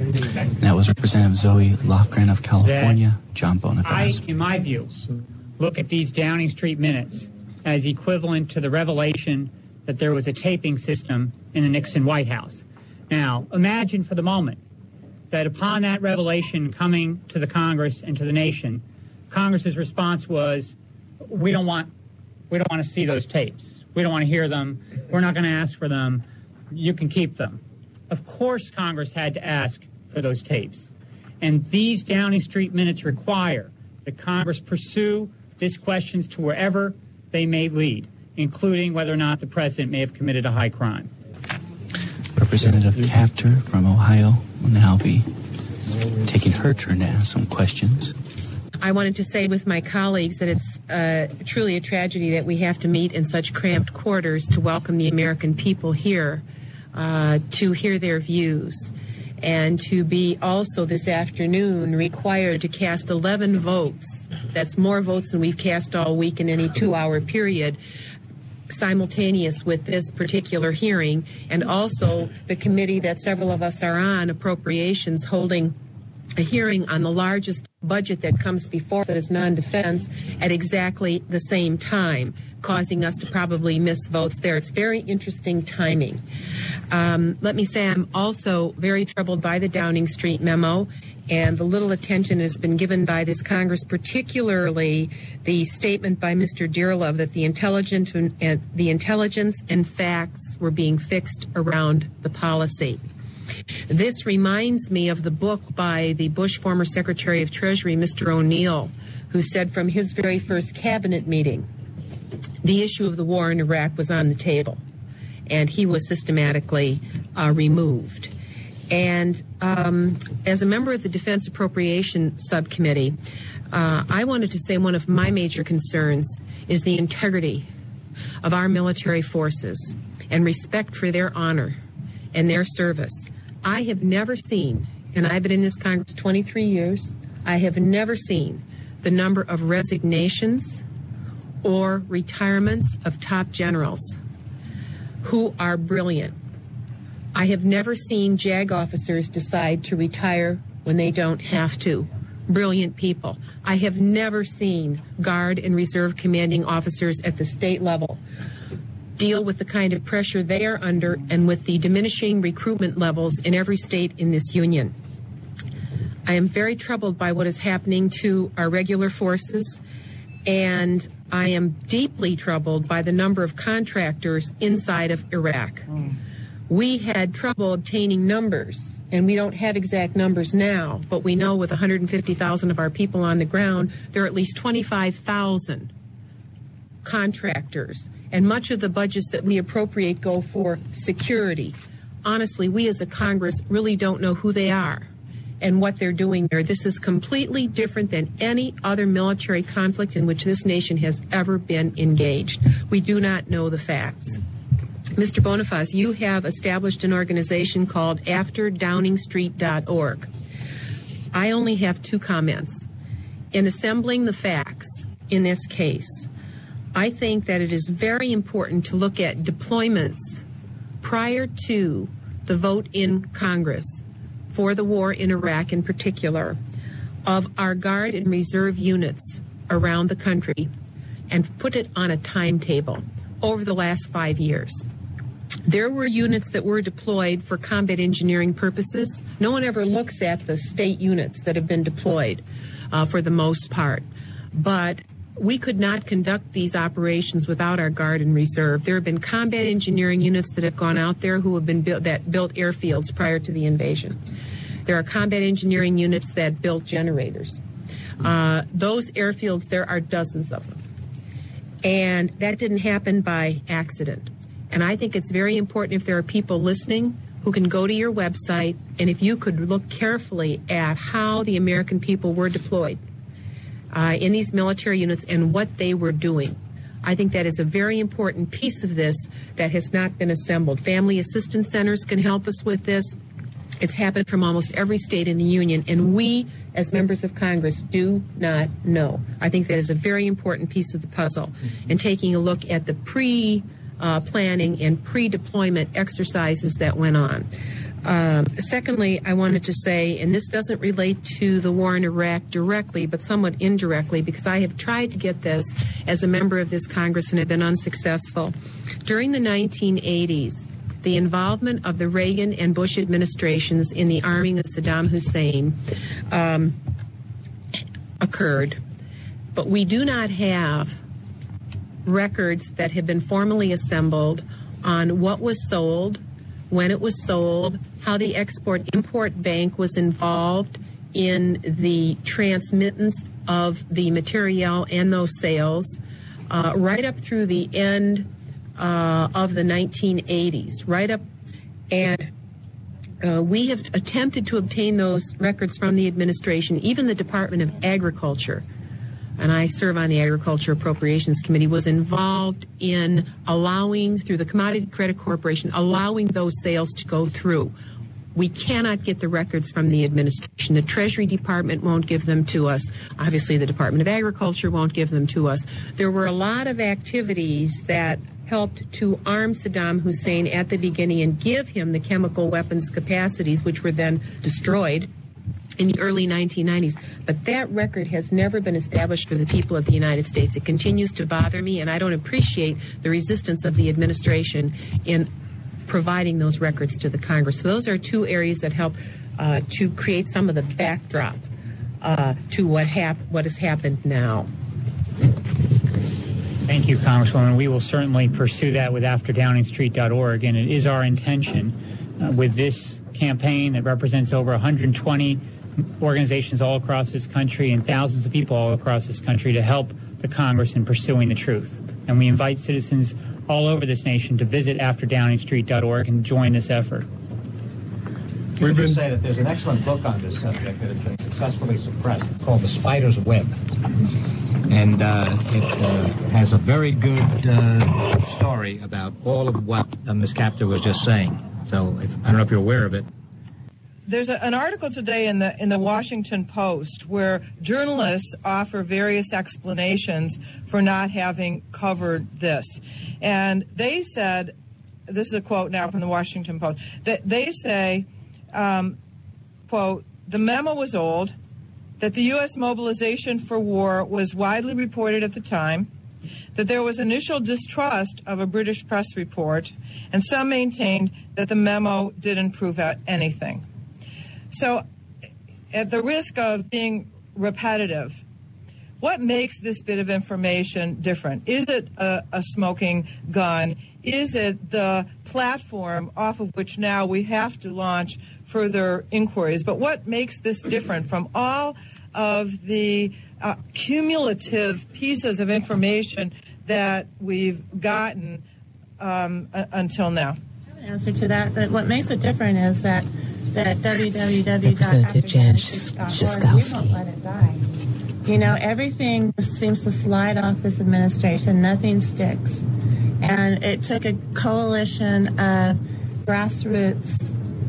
That was Representative Zoe Lofgren of California. John I, Bonifaz. in my view, look at these Downing Street minutes as equivalent to the revelation that there was a taping system in the Nixon White House. Now, imagine for the moment that upon that revelation coming to the Congress and to the nation, Congress's response was, we don't want, we don't want to see those tapes. We don't want to hear them. We're not going to ask for them. You can keep them. Of course, Congress had to ask for those tapes. And these Downing Street minutes require that Congress pursue these questions to wherever they may lead, including whether or not the president may have committed a high crime. Representative Kaptur from Ohio will now be taking her turn to ask some questions. I wanted to say with my colleagues that it's uh, truly a tragedy that we have to meet in such cramped quarters to welcome the American people here uh, to hear their views. and to be also this afternoon required to cast eleven votes. That's more votes than we've cast all week in any two-hour period, simultaneous with this particular hearing, and also the committee that several of us are on, Appropriations, holding a hearing on the largest budget that comes before that is non-defense at exactly the same time, causing us to probably miss votes there. It's very interesting timing. Um, let me say I'm also very troubled by the Downing Street memo and the little attention has been given by this Congress, particularly the statement by Mister Dearlove that the intelligence and, and the intelligence and facts were being fixed around the policy. This reminds me of the book by the Bush former Secretary of Treasury, Mister O'Neill, who said from his very first cabinet meeting, the issue of the war in Iraq was on the table, and he was systematically uh, removed. And um, as a member of the Defense Appropriation Subcommittee, uh, I wanted to say one of my major concerns is the integrity of our military forces and respect for their honor and their service. I have never seen, and I've been in this Congress twenty-three years, I have never seen the number of resignations or retirements of top generals who are brilliant. I have never seen JAG officers decide to retire when they don't have to. Brilliant people. I have never seen Guard and Reserve commanding officers at the state level deal with the kind of pressure they are under and with the diminishing recruitment levels in every state in this union. I am very troubled by what is happening to our regular forces, and I am deeply troubled by the number of contractors inside of Iraq. Mm. We had trouble obtaining numbers, and we don't have exact numbers now, but we know with one hundred fifty thousand of our people on the ground, there are at least twenty-five thousand contractors, and much of the budgets that we appropriate go for security. Honestly, we as a Congress really don't know who they are and what they're doing there. This is completely different than any other military conflict in which this nation has ever been engaged. We do not know the facts. Mister Boniface, you have established an organization called after downing street dot org. I only have two comments. In assembling the facts in this case, I think that it is very important to look at deployments prior to the vote in Congress for the war in Iraq in particular of our Guard and Reserve units around the country and put it on a timetable over the last five years. There were units that were deployed for combat engineering purposes. No one ever looks at the state units that have been deployed uh, for the most part. But we could not conduct these operations without our Guard and Reserve. There have been combat engineering units that have gone out there who have been built, that built airfields prior to the invasion. There are combat engineering units that built generators. Uh, those airfields, there are dozens of them. And that didn't happen by accident. And I think it's very important if there are people listening who can go to your website, and if you could look carefully at how the American people were deployed uh, in these military units and what they were doing. I think that is a very important piece of this that has not been assembled. Family assistance centers can help us with this. It's happened from almost every state in the union, and we, as members of Congress, do not know. I think that is a very important piece of the puzzle. And taking a look at the pre- Uh, planning and pre-deployment exercises that went on. Uh, secondly, I wanted to say, and this doesn't relate to the war in Iraq directly, but somewhat indirectly, because I have tried to get this as a member of this Congress and have been unsuccessful. During the nineteen eighties, the involvement of the Reagan and Bush administrations in the arming of Saddam Hussein um, occurred, but we do not have records that have been formally assembled on what was sold, when it was sold, how the Export-Import Bank was involved in the transmittance of the material and those sales, uh, right up through the end uh, of the nineteen eighties, right up, and uh, we have attempted to obtain those records from the administration. Even the Department of Agriculture, and I serve on the Agriculture Appropriations Committee, was involved in allowing, through the Commodity Credit Corporation, allowing those sales to go through. We cannot get the records from the administration. The Treasury Department won't give them to us. Obviously, the Department of Agriculture won't give them to us. There were a lot of activities that helped to arm Saddam Hussein at the beginning and give him the chemical weapons capacities, which were then destroyed in the early nineteen nineties. But that record has never been established for the people of the United States. It continues to bother me, and I don't appreciate the resistance of the administration in providing those records to the Congress. So those are two areas that help uh, to create some of the backdrop uh, to what hap- what has happened now. Thank you, Congresswoman. We will certainly pursue that with after downing street dot org, and it is our intention uh, with this campaign that represents over one hundred twenty organizations all across this country and thousands of people all across this country to help the Congress in pursuing the truth. And we invite citizens all over this nation to visit after downing street dot org and join this effort. We've been say that there's an excellent book on this subject that has been successfully suppressed called The Spider's Web. And uh, it uh, has a very good uh, story about all of what uh, Miz Kaptur was just saying. So if, I don't know if you're aware of it. There's a, an article today in the in the Washington Post where journalists offer various explanations for not having covered this. And they said, this is a quote now from the Washington Post, that they say, um, quote, the memo was old, that the U S mobilization for war was widely reported at the time, that there was initial distrust of a British press report, and some maintained that the memo didn't prove out anything. So, at the risk of being repetitive, what makes this bit of information different? Is it a, a smoking gun? Is it the platform off of which now we have to launch further inquiries? But what makes this different from all of the uh, cumulative pieces of information that we've gotten um, uh, until now? I have an answer to that. That what makes it different is that that w w w dot Representative Jan Schakowsky. We won't let it die. You know, everything seems to slide off this administration. Nothing sticks. And it took a coalition of grassroots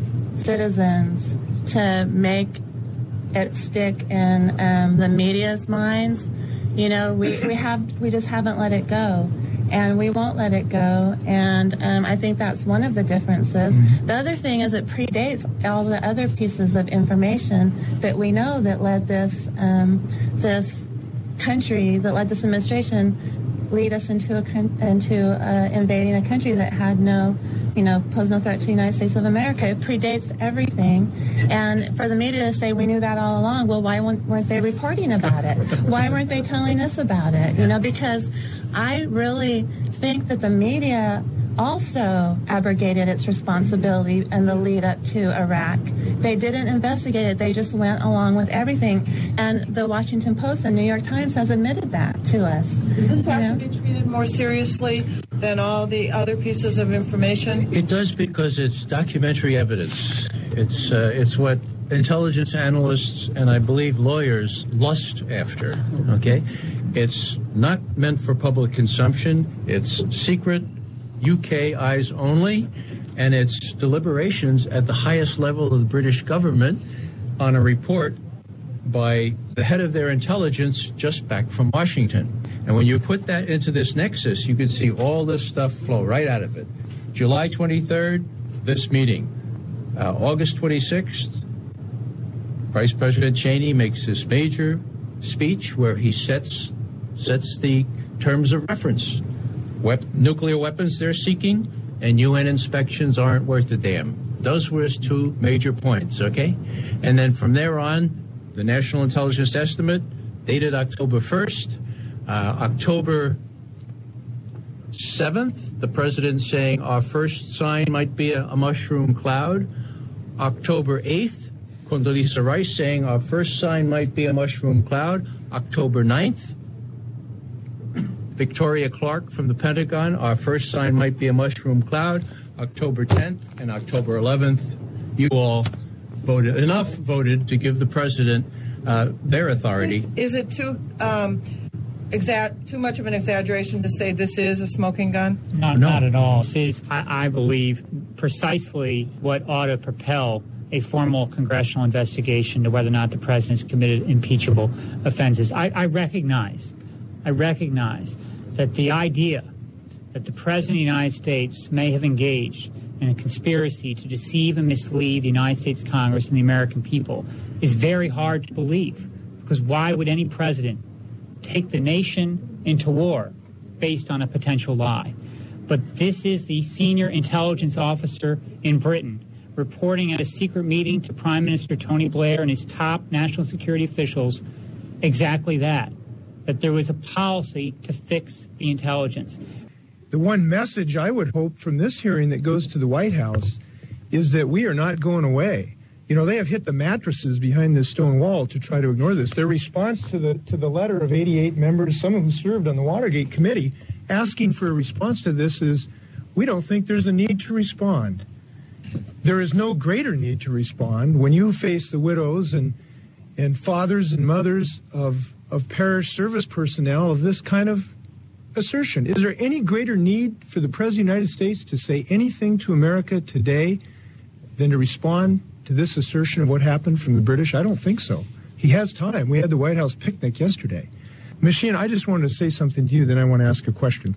citizens to make it stick in um, the media's minds. You know, we, we have we just haven't let it go. And we won't let it go. And um, I think that's one of the differences. Mm-hmm. The other thing is it predates all the other pieces of information that we know that led this um, this country, that led this administration, lead us into a con- into uh, invading a country that had no, you know, posed no threat to the United States of America. It predates everything. And for the media to say we knew that all along, well, why weren't they reporting about it? Why weren't they telling us about it? You know, because I really think that the media also abrogated its responsibility in the lead up to Iraq. They didn't investigate it. They just went along with everything. And the Washington Post and New York Times has admitted that to us. Does this have to be treated more seriously than all the other pieces of information? It does, because it's documentary evidence. It's uh, it's what intelligence analysts and I believe lawyers lust after, okay? It's not meant for public consumption. It's secret, U K eyes only, and it's deliberations at the highest level of the British government on a report by the head of their intelligence just back from Washington. And when you put that into this nexus, you can see all this stuff flow right out of it. July twenty-third, this meeting. Uh, August twenty-sixth, Vice President Cheney makes this major speech where he sets sets the terms of reference. Wep- nuclear weapons they're seeking, and U N inspections aren't worth a damn. Those were his two major points, okay? And then from there on, the National Intelligence Estimate, dated October first, uh, October seventh, the president saying our first sign might be a, a mushroom cloud. October eighth, Condoleezza Rice saying our first sign might be a mushroom cloud. October ninth, Victoria Clark from the Pentagon, our first sign might be a mushroom cloud. October tenth and October eleventh, you all voted, enough voted to give the president uh, their authority. Is, is it too um, exa- too much of an exaggeration to say this is a smoking gun? Not, no. Not at all. See, I, I believe precisely what ought to propel a formal congressional investigation to whether or not the president's committed impeachable offenses. I, I recognize, I recognize that the idea that the president of the United States may have engaged in a conspiracy to deceive and mislead the United States Congress and the American people is very hard to believe. Because why would any president take the nation into war based on a potential lie? But this is the senior intelligence officer in Britain reporting at a secret meeting to Prime Minister Tony Blair and his top national security officials exactly that, that there was a policy to fix the intelligence. The one message I would hope from this hearing that goes to the White House is that we are not going away. You know, they have hit the mattresses behind this stone wall to try to ignore this. Their response to the to the letter of eighty-eight members, some of who served on the Watergate Committee, asking for a response to this is, we don't think there's a need to respond. There is no greater need to respond when you face the widows and and fathers and mothers of of parish service personnel of this kind of assertion. Is there any greater need for the President of the United States to say anything to America today than to respond to this assertion of what happened from the British? I don't think so. He has time. We had the White House picnic yesterday. Machine, I just wanted to say something to you, then I want to ask a question.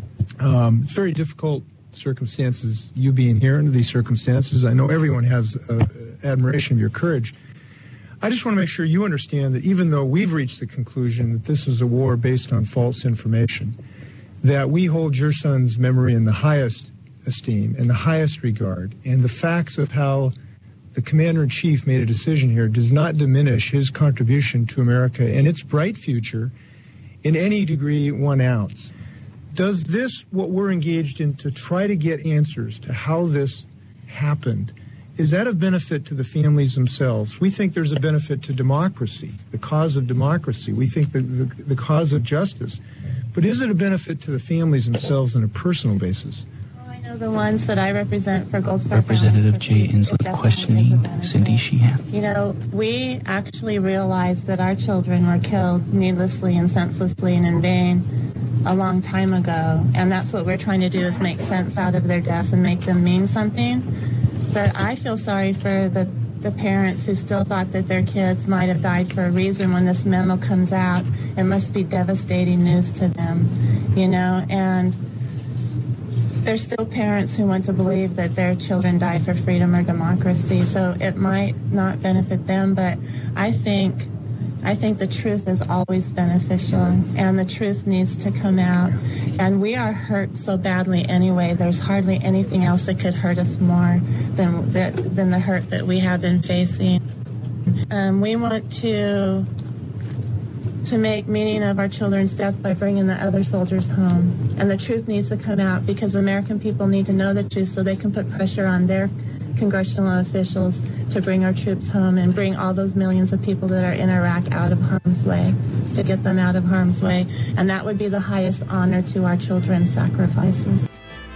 Um, it's very difficult circumstances, you being here under these circumstances. I know everyone has uh, admiration of your courage. I just want to make sure you understand that even though we've reached the conclusion that this is a war based on false information, that we hold your son's memory in the highest esteem and the highest regard, and the facts of how the Commander-in-Chief made a decision here does not diminish his contribution to America and its bright future in any degree one ounce. Does this, what we're engaged in to try to get answers to how this happened, is that of benefit to the families themselves? We think there's a benefit to democracy, the cause of democracy. We think the, the, the cause of justice. But is it a benefit to the families themselves on a personal basis? Well, I know the ones that I represent for Gold Star Representative Jay Inslee questioning Cindy Sheehan. You know, we actually realized that our children were killed needlessly and senselessly and in vain a long time ago. And that's what we're trying to do, is make sense out of their deaths and make them mean something. But I feel sorry for the, the parents who still thought that their kids might have died for a reason. When this memo comes out, it must be devastating news to them, you know. And there's still parents who want to believe that their children died for freedom or democracy. So it might not benefit them, but I think I think the truth is always beneficial, and the truth needs to come out. And we are hurt so badly anyway. There's hardly anything else that could hurt us more than that, than the hurt that we have been facing. Um, we want to to make meaning of our children's death by bringing the other soldiers home. And the truth needs to come out, because American people need to know the truth so they can put pressure on their congressional officials to bring our troops home and bring all those millions of people that are in Iraq out of harm's way, to get them out of harm's way. And that would be the highest honor to our children's sacrifices.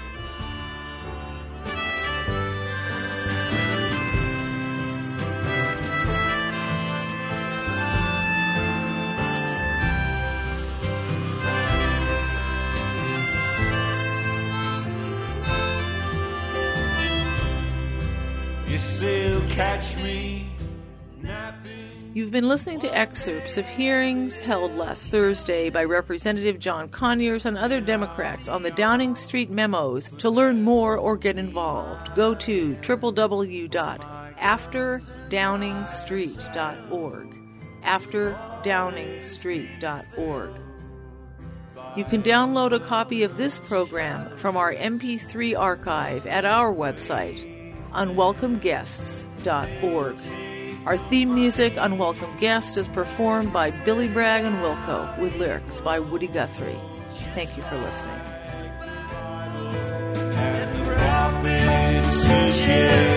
You've been listening to excerpts of hearings held last Thursday by Representative John Conyers and other Democrats on the Downing Street memos. To learn more or get involved, go to w w w dot after downing street dot org. after downing street dot org. You can download a copy of this program from our M P three archive at our website, unwelcome guests dot org. Our theme music, Unwelcome Guest, is performed by Billy Bragg and Wilco, with lyrics by Woody Guthrie. Thank you for listening.